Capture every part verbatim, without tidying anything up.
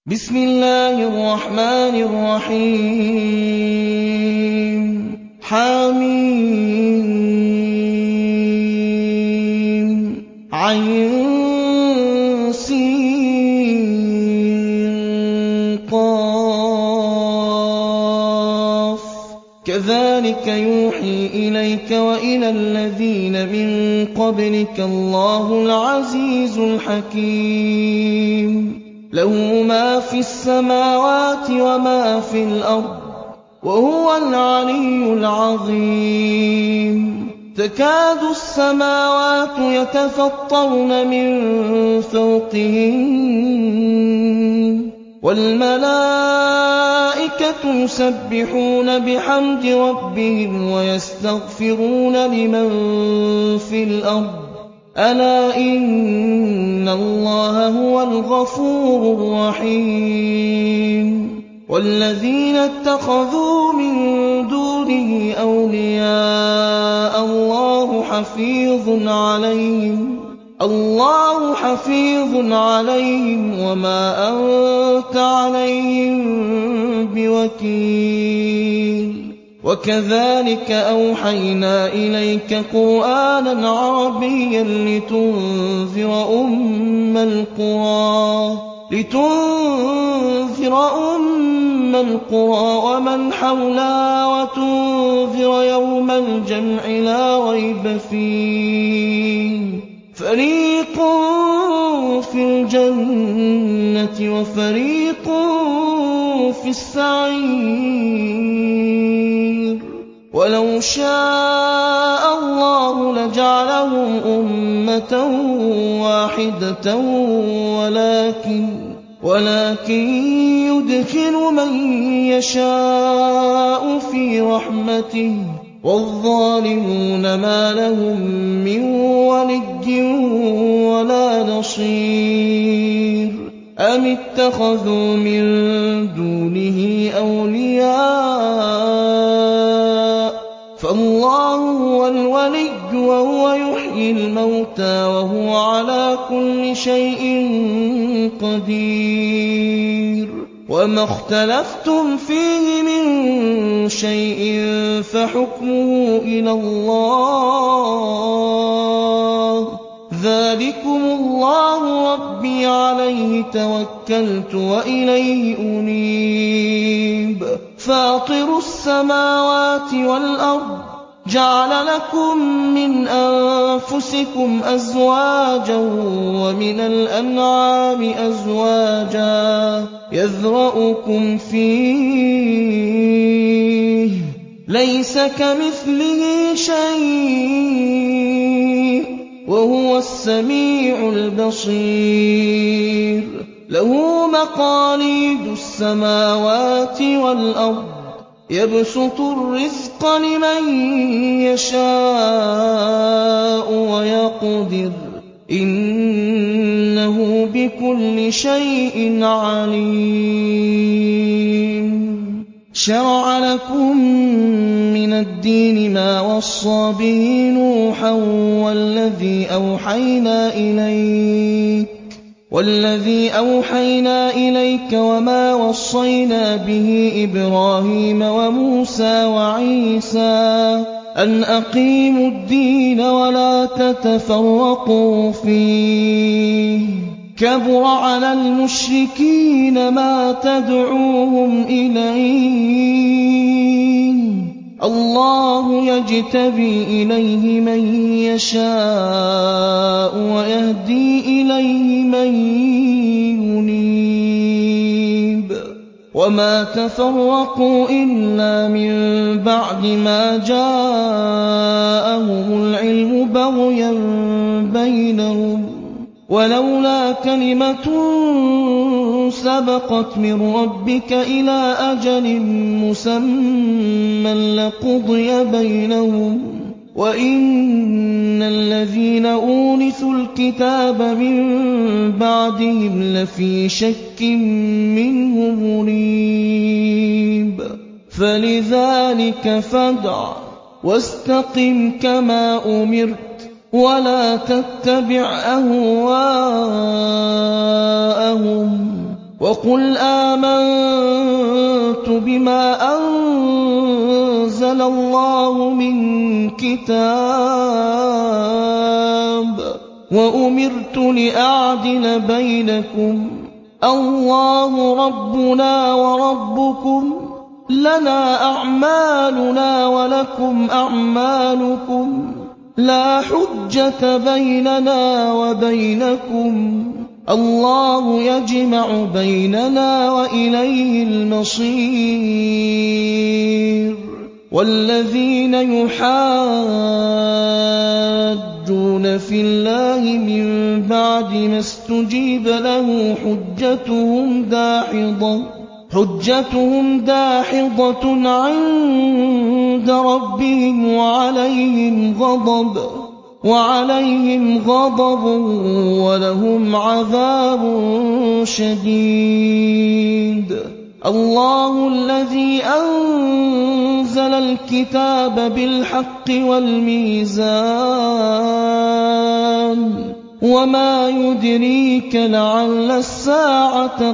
بسم الله الرحمن الرحيم حم عين سين قاف كذلك يوحي إليك وإلى الذين من قبلك الله العزيز الحكيم له ما في السماوات وما في الأرض وهو العلي العظيم تكاد السماوات يتفطرن من فوقهن والملائكة يسبحون بحمد ربهم ويستغفرون لمن في الأرض ألا إن الله هو الغفور الرحيم والذين اتخذوا من دونه أولياء الله حفيظ عليهم الله حفيظ عليهم وما أنت عليهم بوكيل وكذلك أوحينا إليك قرآنا عربيا لتنذر أم القرى لتنذر أم القرى ومن حولها وتنذر يوم الجمع لا ريب فيه فريق في الجنة وفريق في السعير ولو شاء الله لجعلهم أمة واحدة ولكن ولكن يدخل من يشاء في رحمته والظالمون ما لهم من ولي ولا نصير أم اتخذوا من دونه أولياء فالله هو الولي وهو يحيي الموتى وهو على كل شيء قدير وما اختلفتم فيه من شيء فحكمه إلى الله ذلكم الله ربي عليه توكلت وإليه أنيب فاطر السماوات والأرض جعل لكم من أنفسكم أزواجا ومن الأنعام أزواجا يذرأكم فيه ليس كمثله شيء وهو السميع البصير له مقاليد السماوات والأرض يبسط الرزق لمن يشاء ويقدر إنه بكل شيء عليم شرع لكم من الدين ما وصى به نوحا والذي أوحينا إليك والذي أوحينا إليك وما وصينا به إبراهيم وموسى وعيسى أن أقيموا الدين ولا تتفرقوا فيه كبر على المشركين ما تدعوهم إليه الله يجتبي إليه من يشاء ويهدي إليه من ينيب وما تفرقوا إلا من بعد ما جاءهم العلم بغيا بينهم ولولا كلمة سبقت من ربك إلى أجل مسمى لقضي بينهم وإن الذين أورثوا الكتاب من بعدهم لفي شك منه مريب فلذلك فادع واستقم كما أمرت ولا تتبع أهواءهم وَقُلْ آمَنتُ بِمَا أَنزَلَ اللَّهُ مِن كِتَابٍ وَأُمِرْتُ لِأَعْدِلَ بَيْنَكُمْ اللَّهُ رَبُّنَا وَرَبُّكُمْ لَنَا أَعْمَالُنَا وَلَكُمْ أَعْمَالُكُمْ لَا حُجَّةَ بَيْنَنَا وَبَيْنَكُمْ اللَّهُ يَجْمَعُ بَيْنَنَا وَإِلَيْهِ الْمَصِيرُ وَالَّذِينَ يُحَاجُّونَ فِي اللَّهِ مِن بَعْدِ مَا اسْتُجِيبَ لَهُ حُجَّتُهُمْ دَاحِضَةٌ حُجَّتُهُمْ دَاحِضَةٌ عِندَ رَبِّهِمْ وَعَلَيْهِمْ غَضَبٌ وَعَلَيْهِمْ غَضَبٌ وَلَهُمْ عَذَابٌ شَدِيدٌ اللَّهُ الَّذِي أَنزَلَ الْكِتَابَ بِالْحَقِّ وَالْمِيزَانَ وَمَا يُدْرِيكَ لَعَلَّ السَّاعَةَ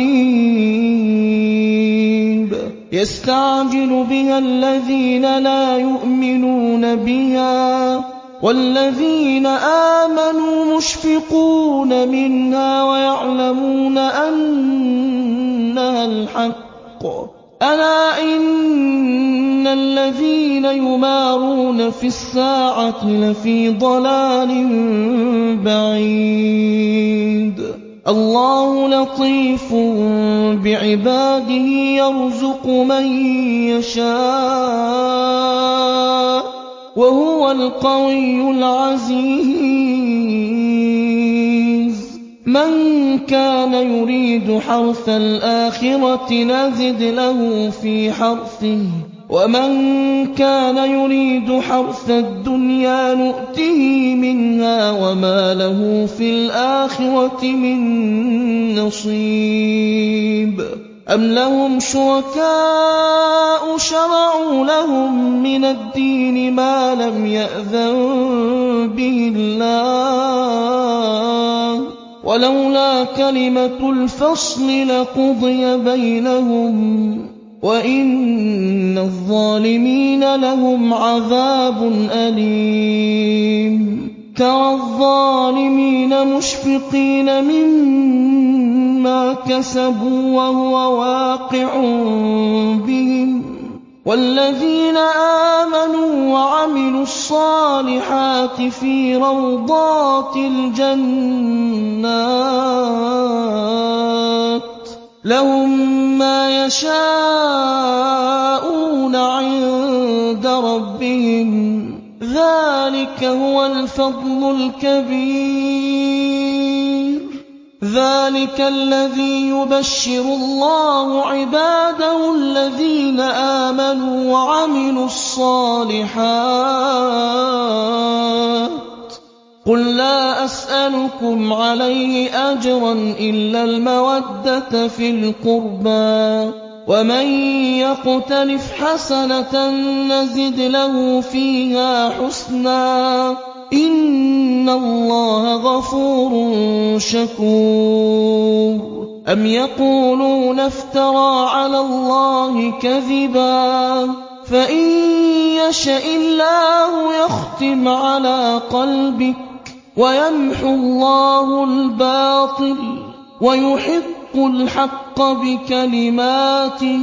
قَرِيبٌ يَسْتَعْجِلُ بِهَا الَّذِينَ لَا يُؤْمِنُونَ بِهَا وَالَّذِينَ آمَنُوا مُشْفِقُونَ مِنْهَا وَيَعْلَمُونَ أَنَّهَا الْحَقُّ أَلَا إِنَّ الَّذِينَ يُمَارُونَ فِي السَّاعَةِ لَفِي ضَلَالٍ بَعِيدٍ اللَّهُ لَطِيفٌ بِعِبَادِهِ يَرْزُقُ مَن يَشَاءُ وَهُوَ الْقَوِيُّ الْعَزِيزُ مَن كَانَ يُرِيدُ حَرْثَ الْآخِرَةِ نَزِدْ لَهُ فِي حَرْثِهِ وَمَن كَانَ يُرِيدُ حَرْثَ الدُّنْيَا نُؤْتِهِ مِنْهَا وَمَا لَهُ فِي الْآخِرَةِ مِن نَّصِيبٍ أَمْ لَهُمْ شُرَكَاءُ شَرَعُوا لَهُم مِّنَ الدِّينِ مَا لَمْ يَأْذَن بِهِ اللَّهُ وَلَوْلَا كَلِمَةُ الْفَصْلِ لَقُضِيَ بَيْنَهُمْ وَإِنَّ الظَّالِمِينَ لَهُمْ عَذَابٌ أَلِيمٌ تَرَى الظَّالِمِينَ مُشْفِقِينَ مِمَّا كَسَبُوا وَهُوَ واقِعٌ بِهِمْ وَالَّذِينَ آمَنُوا وَعَمِلُوا الصَّالِحَاتِ فِي رَوْضَاتِ الْجَنَّاتِ لَهُم مَّا يَشَاءُونَ عِندَ رَبِّهِمْ ذَلِكَ هُوَ الْفَضْلُ الْكَبِيرُ ذَلِكَ الَّذِي يُبَشِّرُ اللَّهُ عِبَادَهُ الَّذِينَ آمَنُوا وَعَمِلُوا الصَّالِحَاتِ قُل لَّا أَسْأَلُكُمْ عَلَيْهِ أَجْرًا إِلَّا الْمَوَدَّةَ فِي الْقُرْبَىٰ وَمَن يَقْتَرِفْ حَسَنَةً نَّزِدْ لَهُ فِيهَا حُسْنًا إِنَّ اللَّهَ غَفُورٌ شَكُورٌ أَمْ يَقُولُونَ افْتَرَىٰ عَلَى اللَّهِ كَذِبًا فَإِن يَشَإِ اللَّهُ يَخْتِمْ عَلَىٰ قَلْبِكَ وَيَمْحُو اللَّهُ الْبَاطِلَ وَيُحِقُّ الْحَقَّ بِكَلِمَاتِهِ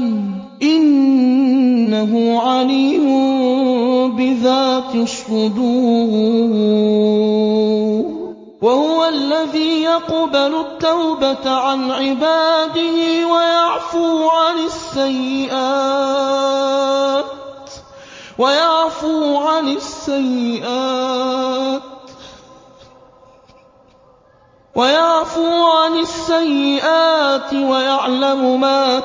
إِنَّهُ عَلِيمٌ بِذَاتِ الصُّدُورِ وَهُوَ الَّذِي يَقْبَلُ التَّوْبَةَ عَنْ عِبَادِهِ وَيَعْفُو عَنِ السَّيِّئَاتِ وَيَعْفُو عَنِ السَّيِّئَاتِ وَيَعْفُو عَنِ السَّيِّئَاتِ وَيَعْلَمُ مَا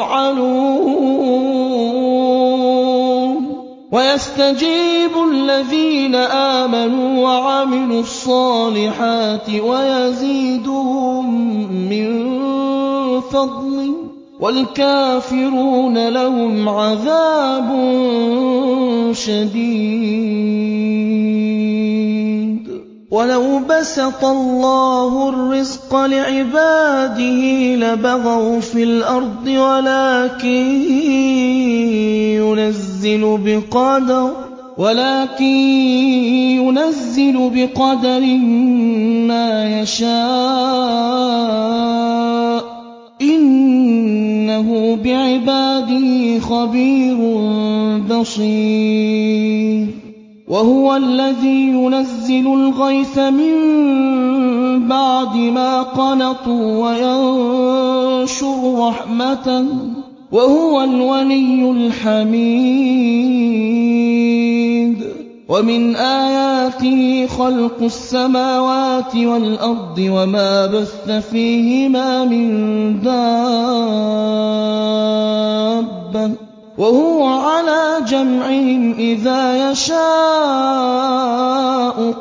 تَفْعَلُونَ وَيَسْتَجِيبُ الَّذِينَ آمَنُوا وَعَمِلُوا الصَّالِحَاتِ وَيَزِيدُهُم مِّن فَضْلِهِ وَالْكَافِرُونَ لَهُمْ عَذَابٌ شَدِيدٌ وَلَوْ بَسَطَ اللَّهُ الرِّزْقَ لِعِبَادِهِ لَبَغَوْا فِي الْأَرْضِ وَلَٰكِن يُنَزِّلُ بِقَدَرٍ وَلَٰكِن يُنَزِّلُ بِقَدَرٍ مَّا يَشَاءُ ۚ إِنَّهُ بِعِبَادِهِ خَبِيرٌ بَصِيرٌ وَهُوَ الَّذِي يُنَزِّلُ الْغَيْثَ مِن بَعْدِ مَا قَنَطُوا وَيَنشُرُ رَحْمَتَهُ ۚ وَهُوَ الْوَلِيُّ الْحَمِيدُ وَمِنْ آيَاتِهِ خَلْقُ السَّمَاوَاتِ وَالْأَرْضِ وَمَا بَثَّ فِيهِمَا مِن دَابَّةٍ وَهُوَ عَلَىٰ جَمْعِهِمْ إِذَا يَشَاءُ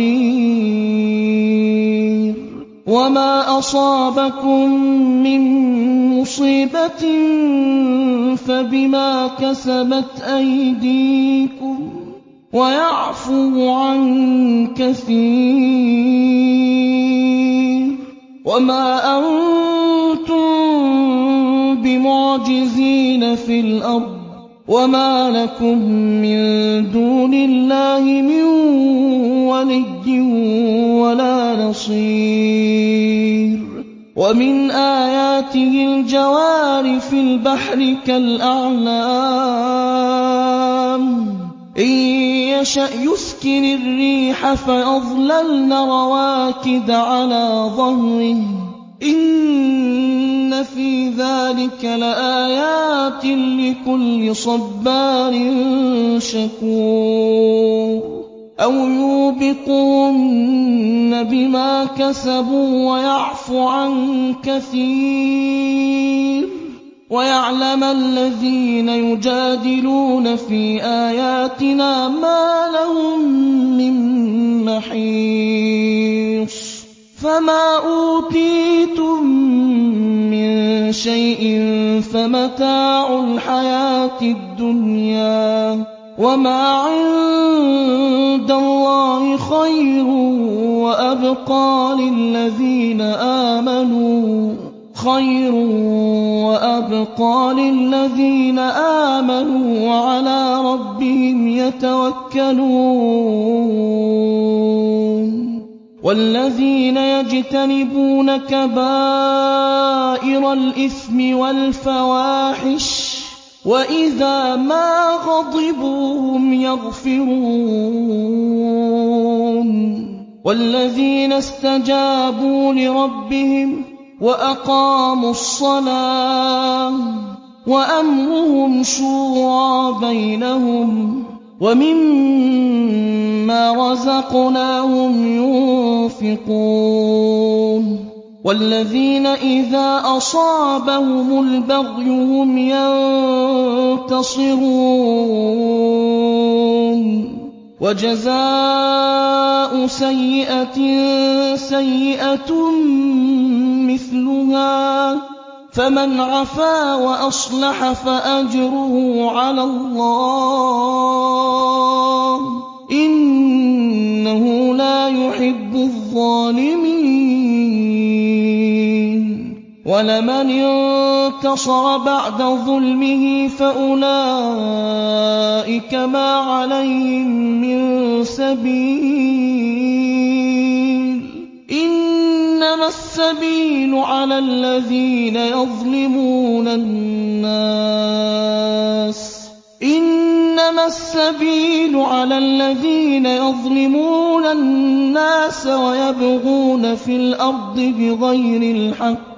قَدِيرٌ وَمَا أَصَابَكُم مِّن مُّصِيبَةٍ فَبِمَا كَسَبَتْ أَيْدِيكُمْ وَيَعْفُو عَن كَثِيرٍ وَمَا أَنتُم بِمُعْجِزِينَ فِي الْأَرْضِ وَمَا لَكُم مِّن دُونِ اللَّهِ مِن وَلِيٍّ وَلَا نَصِيرٍ وَمِنْ آيَاتِهِ الْجَوَارِ فِي الْبَحْرِ كَالْأَعْلَامِ إِن يَشَأْ يُسْكِنِ الرِّيحَ فَيَظْلَلْنَ رَوَاكِدَ عَلَىٰ ظَهْرِهِ ۚ إِنَّ فِي ذَٰلِكَ لَآيَاتٍ لِّكُلِّ صَبَّارٍ شَكُورٍ أَوْ يُوبِقْهُنَّ بِمَا كَسَبُوا وَيَعْفُ عَن كَثِيرٍ وَيَعْلَمَ الَّذِينَ يُجَادِلُونَ فِي آيَاتِنَا مَا لَهُم مِّن مَّحِيصٍ فَمَا أُوتِيتُم مِّن شَيْءٍ فَمَتَاعُ الْحَيَاةِ الدُّنْيَا ۖ وَمَا عِندَ اللَّهِ خَيْرٌ وَأَبْقَىٰ لِلَّذِينَ آمَنُوا خَيْرٌ وَأَبْقَىٰ لِلَّذِينَ آمَنُوا وَعَلَىٰ رَبِّهِمْ يَتَوَكَّلُونَ وَالَّذِينَ يَجْتَنِبُونَ كَبَائِرَ الْإِثْمِ وَالْفَوَاحِشَ وَإِذَا مَا غَضِبُوا هُمْ يَغْفِرُونَ وَالَّذِينَ اسْتَجَابُوا لِرَبِّهِمْ وَأَقَامُوا الصَّلَاةَ وَأَمْرُهُمْ شُورَىٰ بَيْنَهُمْ وَمِمَّا رَزَقْنَاهُمْ يُنفِقُونَ وَالَّذِينَ إِذَا أَصَابَهُمُ الْبَغْيُ هُمْ يَنتَصِرُونَ وَجَزَاءُ سَيِّئَةٍ سَيِّئَةٌ مِّثْلُهَا ۖ فَمَنْ عَفَا وَأَصْلَحَ فَأَجْرُهُ عَلَى اللَّهِ ۚ إِنَّهُ لَا يُحِبُّ الظَّالِمِينَ وَلَمَنِ انتَصَرَ بَعْدَ ظُلْمِهِ فَأُولَٰئِكَ مَا عَلَيْهِم مِّن سَبِيلٍ إِنَّمَا السَّبِيلُ عَلَى الَّذِينَ يَظْلِمُونَ النَّاسَ إِنَّمَا السَّبِيلُ عَلَى الَّذِينَ يَظْلِمُونَ النَّاسَ وَيَبْغُونَ فِي الْأَرْضِ بِغَيْرِ الْحَقِّ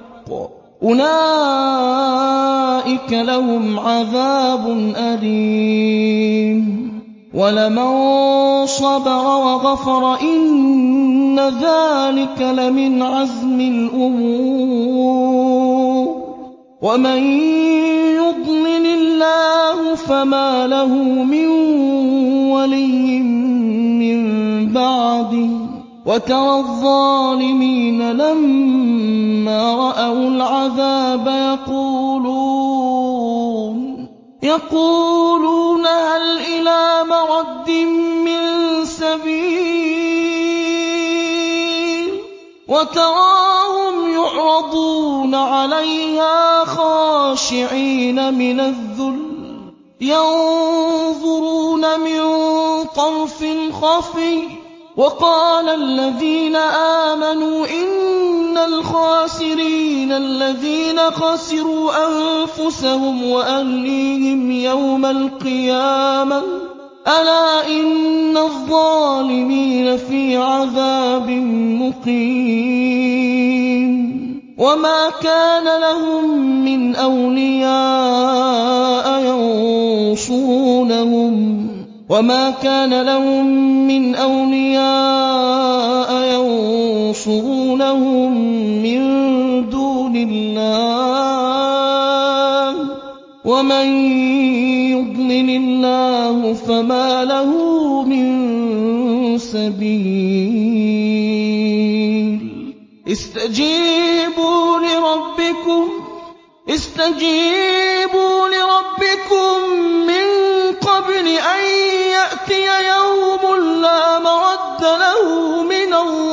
أُولَٰئِكَ لَهُمْ عَذَابٌ أَلِيمٌ وَلَمَن صَبَرَ وَغَفَرَ إِنَّ ذَٰلِكَ لَمِنْ عَزْمِ الْأُمُورِ وَمَن يُضْلِلِ اللَّهُ فَمَا لَهُ مِن وَلِيٍّ مِّن بَعْدِهِ وَتَرَى الظَّالِمِينَ لَمَّا رَأَوُا الْعَذَابَ يَقُولُونَ يَقُولُونَ هَلْ إِلَىٰ مَرَدٍّ مِّن سَبِيلٍ وتراهم يعرضون عليها خاشعين من الذل ينظرون من طرف خفي وقال الذين آمنوا إن الخاسرين الذين خسروا أنفسهم وأهليهم يوم القيامة ألا إن الظالمين في عذاب مقيم وما كان لهم من أولياء ينصرونهم وما كان لهم من أولياء ينصرونهم من دون الله ومن يضلل الله فما له من سبيل استجيبوا لربكم استجيبوا لربكم من قبل أن يأتي يوم لا مرد له من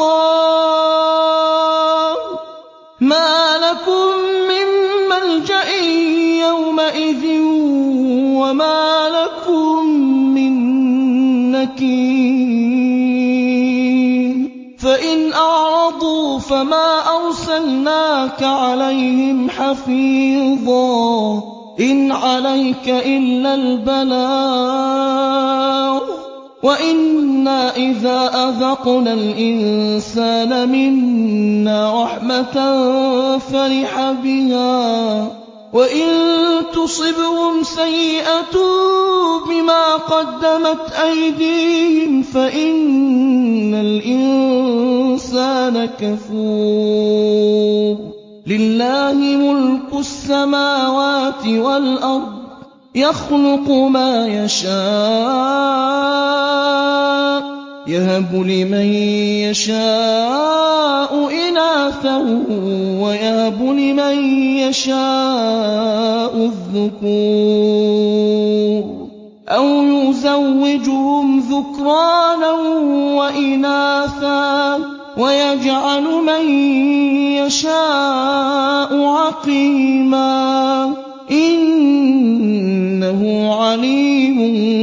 الله ما لكم من ملجأ يومئذ وما لكم من نكير فإن أعرضوا فما أرسلناك عليهم حفيظا إن عليك إلا البلاغ وإنا إذا أذقنا الإنسان منا رحمة فرح بها وإن تصبهم سيئة بما قدمت أيديهم فإن الإنسان كفور لله ملك السماوات والأرض يخلق ما يشاء يهب لمن يشاء إناثا ويهب لمن يشاء الذكور أو يزوجهم ذكرانا وإناثا ويجعل من يشاء عقيما إنه عليم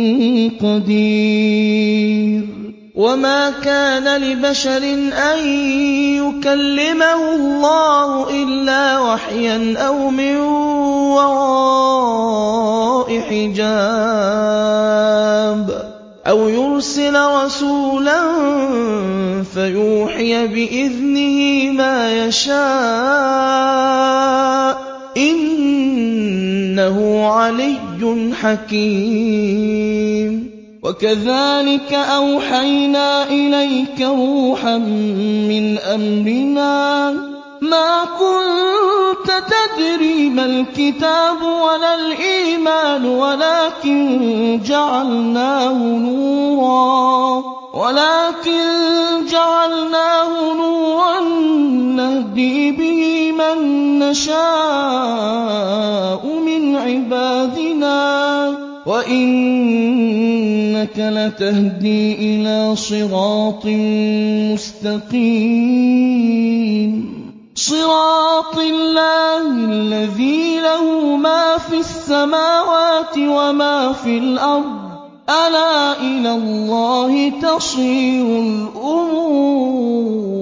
قدير وما كان لبشر أن يكلمه الله إلا وحيا أو من وراء حجاب أو يرسل رسولا فيوحي بإذنه ما يشاء إنه علي حكيم وكذلك أوحينا إليك روحا من أمرنا ما كنت تدري ما الكتاب ولا الإيمان ولكن جعلناه نورا ولكن جعلناه نورا نهدي به من نشاء من عبادنا وإنك لتهدي إلى صراط مستقيم صراط الله الذي له ما في السماوات وما في الأرض ألا إلى الله تصير الأمور